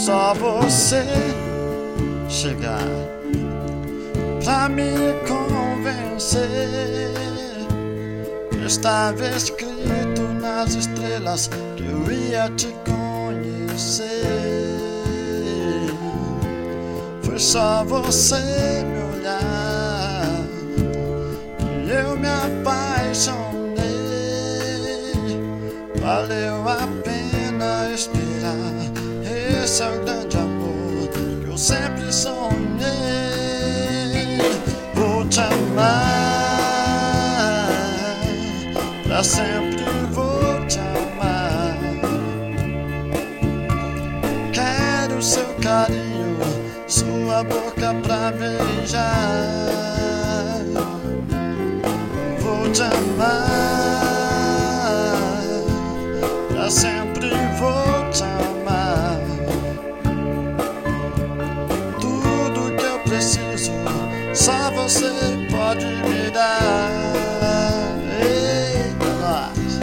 só você chegar pra me convencer. Estava escrito nas estrelas que eu ia te conhecer. Foi só você me olhar e eu me apaixonei. Valeu a pena esperar. Esse é o grande amor que eu sempre sonhei. Vou te amar, pra sempre vou te amar. Quero seu carinho, sua boca pra beijar. Vou te amar, pra sempre vou te amar. Tudo que eu preciso, só você pode me dar. Eita, nós!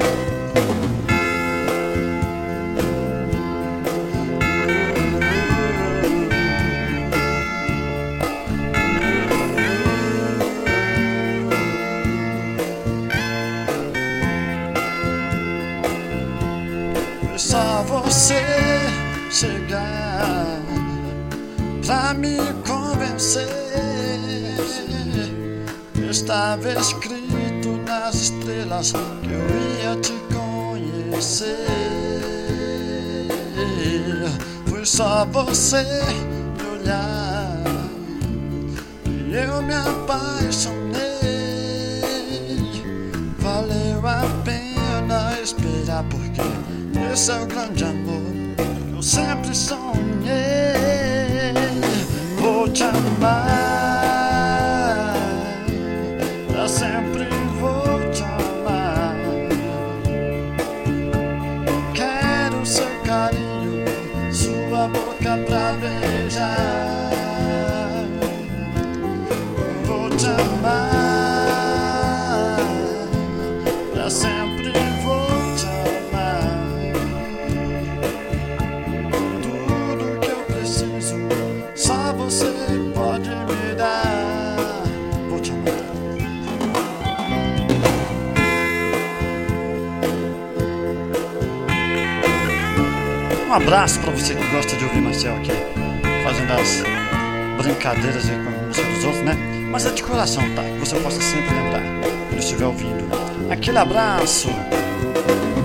Foi só você chegar pra me convencer. Estava escrito nas estrelas que eu ia te conhecer. Foi só você me olhar e eu me apaixonei. Valeu a pena esperar, porque esse é o grande amor que eu sempre sonhei. Vou te amar, pra sempre vou te amar. Quero seu carinho, sua boca pra beijar. Vou te amar, pra sempre vou te amar. Tudo que eu preciso, só você pode me dar. Vou te amar. Um abraço pra você que gosta de ouvir Marcel aqui, fazendo as brincadeiras aí com a música dos outros, né? Mas é de coração, tá? Que você possa sempre lembrar quando estiver ouvindo. Aquele abraço!